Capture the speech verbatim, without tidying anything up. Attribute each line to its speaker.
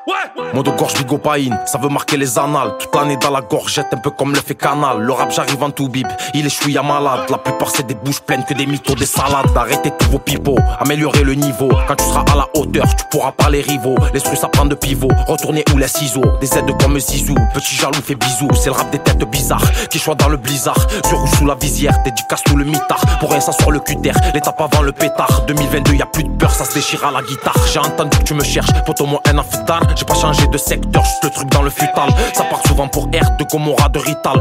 Speaker 1: Mot de gorge bigopaïne, ça veut marquer les annales. Toute l'année dans la gorgette, un peu comme le fait Canal. Le rap j'arrive en tout bib, il est chouïa malade. La plupart c'est des bouches pleines que des mythos, des salades. Arrêtez tous vos pipeaux, améliorer le niveau. Quand tu seras à la hauteur, tu pourras pas les rivaux. L'esprit ça prend de pivot, retourner où les ciseaux. Des aides comme Zizou, petit jaloux fait bisous. C'est le rap des têtes bizarres, qui choix dans le blizzard. Sur ou sous la visière, dédicace tout le mitard. Pour rien s'asseoir le cutter, l'étape avant le pétard. deux mille vingt-deux y'a plus de peur, ça se déchire à la guitare. J'ai entendu que tu me cherches, pour au moins un affûtard. J'ai pas changé de secteur, juste le truc dans le futal. Ça part souvent pour R de Gomorrah de Rital.